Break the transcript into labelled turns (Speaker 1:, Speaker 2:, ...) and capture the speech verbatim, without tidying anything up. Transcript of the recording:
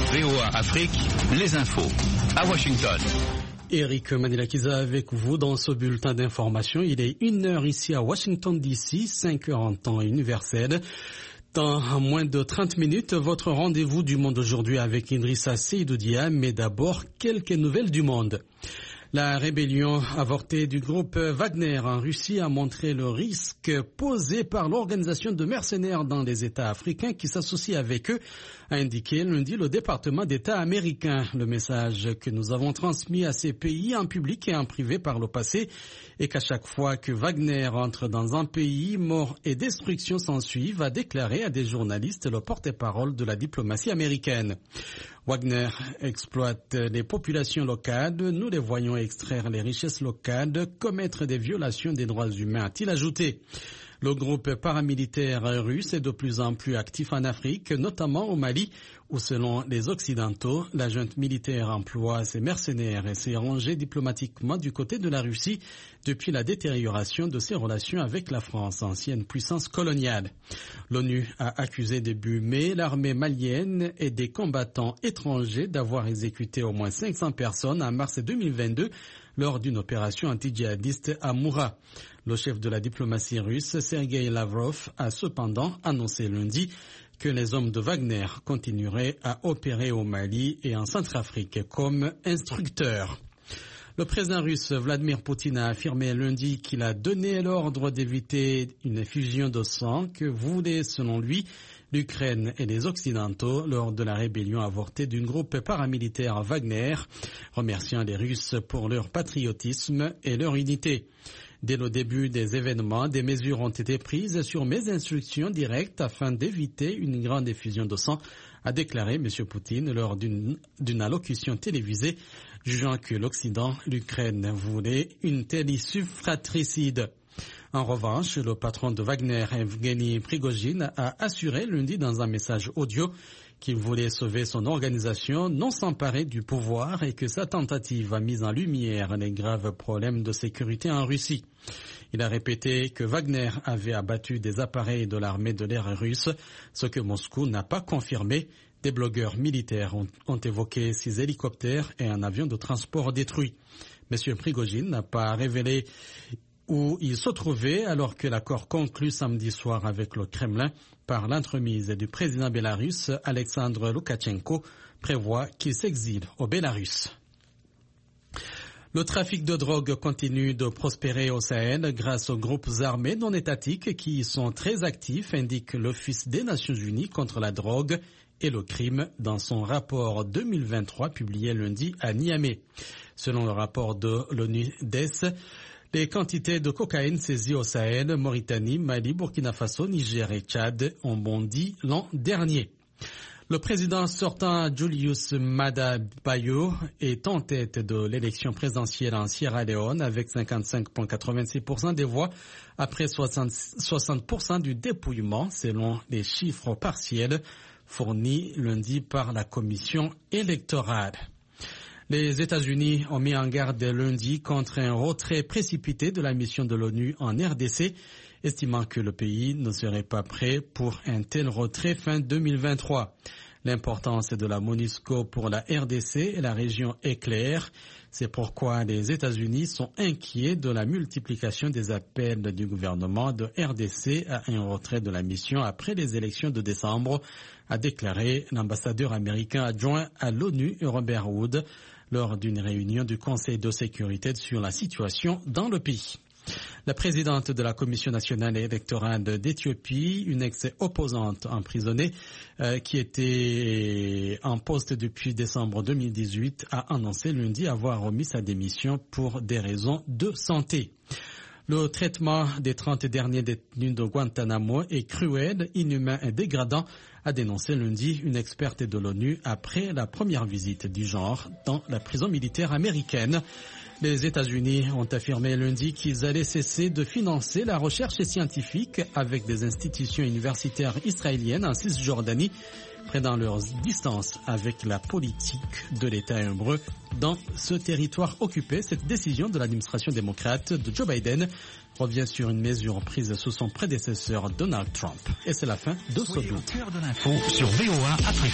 Speaker 1: V O A Afrique, les infos. À Washington.
Speaker 2: Eric Manilakiza avec vous dans ce bulletin d'information. Il est une heure ici à Washington D C, cinq heures en temps universel. Dans moins de trente minutes, votre rendez-vous du monde aujourd'hui avec Idrissa Seydoudia, mais d'abord quelques nouvelles du monde. La rébellion avortée du groupe Wagner en Russie a montré le risque posé par l'organisation de mercenaires dans les États africains qui s'associent avec eux, a indiqué lundi le département d'État américain. Le message que nous avons transmis à ces pays en public et en privé par le passé est qu'à chaque fois que Wagner entre dans un pays, mort et destruction s'ensuivent, a déclaré à des journalistes le porte-parole de la diplomatie américaine. Wagner exploite les populations locales, nous les voyons extraire les richesses locales, commettre des violations des droits humains, a-t-il ajouté. Le groupe paramilitaire russe est de plus en plus actif en Afrique, notamment au Mali, où selon les Occidentaux, la junte militaire emploie ses mercenaires et s'est rangée diplomatiquement du côté de la Russie depuis la détérioration de ses relations avec la France, ancienne puissance coloniale. L'ONU a accusé début mai l'armée malienne et des combattants étrangers d'avoir exécuté au moins cinq cents personnes en mars deux mille vingt-deux lors d'une opération anti-djihadiste à Moura. Le chef de la diplomatie russe, Sergei Lavrov, a cependant annoncé lundi que les hommes de Wagner continueraient à opérer au Mali et en Centrafrique comme instructeurs. Le président russe Vladimir Poutine a affirmé lundi qu'il a donné l'ordre d'éviter une effusion de sang que voulaient, selon lui, l'Ukraine et les Occidentaux lors de la rébellion avortée d'un groupe paramilitaire Wagner, remerciant les Russes pour leur patriotisme et leur unité. Dès le début des événements, des mesures ont été prises sur mes instructions directes afin d'éviter une grande effusion de sang, a déclaré M. Poutine lors d'une, d'une allocution télévisée, jugeant que l'Occident, l'Ukraine, voulait une telle issue fratricide. En revanche, le patron de Wagner, Evgeny Prigojine, a assuré lundi dans un message audio qu'il voulait sauver son organisation, non s'emparer du pouvoir et que sa tentative a mis en lumière les graves problèmes de sécurité en Russie. Il a répété que Wagner avait abattu des appareils de l'armée de l'air russe, ce que Moscou n'a pas confirmé. Des blogueurs militaires ont, ont évoqué six hélicoptères et un avion de transport détruit. M. Prigojine n'a pas révélé où il se trouvait alors que l'accord conclu samedi soir avec le Kremlin par l'entremise du président bélarusse Alexandre Loukachenko prévoit qu'il s'exile au Bélarus. Le trafic de drogue continue de prospérer au Sahel grâce aux groupes armés non étatiques qui y sont très actifs, indique l'Office des Nations Unies contre la drogue et le crime dans son rapport deux mille vingt-trois publié lundi à Niamey. Selon le rapport de l'ONU D E S, les quantités de cocaïne saisies au Sahel, Mauritanie, Mali, Burkina Faso, Niger et Tchad ont bondi l'an dernier. Le président sortant Julius Maada Bio est en tête de l'élection présidentielle en Sierra Leone avec cinquante-cinq virgule quatre-vingt-six pour cent des voix après soixante pour cent du dépouillement selon les chiffres partiels fournis lundi par la commission électorale. Les États-Unis ont mis en garde lundi contre un retrait précipité de la mission de l'ONU en R D C, estimant que le pays ne serait pas prêt pour un tel retrait fin deux mille vingt-trois. L'importance de la MONUSCO pour la R D C et la région est claire. C'est pourquoi les États-Unis sont inquiets de la multiplication des appels du gouvernement de R D C à un retrait de la mission après les élections de décembre, a déclaré l'ambassadeur américain adjoint à l'ONU, Robert Wood, lors d'une réunion du Conseil de sécurité sur la situation dans le pays. La présidente de la Commission nationale électorale d'Éthiopie, une ex-opposante emprisonnée euh, qui était en poste depuis décembre deux mille dix-huit, a annoncé lundi avoir remis sa démission pour des raisons de santé. Le traitement des trente derniers détenus de Guantanamo est cruel, inhumain et dégradant, a dénoncé lundi une experte de l'ONU après la première visite du genre dans la prison militaire américaine. Les États-Unis ont affirmé lundi qu'ils allaient cesser de financer la recherche scientifique avec des institutions universitaires israéliennes en Cisjordanie, prenant leurs distances avec la politique de l'État hébreu dans ce territoire occupé. Cette décision de l'administration démocrate de Joe Biden revient sur une mesure prise sous son prédécesseur Donald Trump. Et c'est la fin de ce
Speaker 1: bulletin. Au cœur de l'info sur V O A Afrique.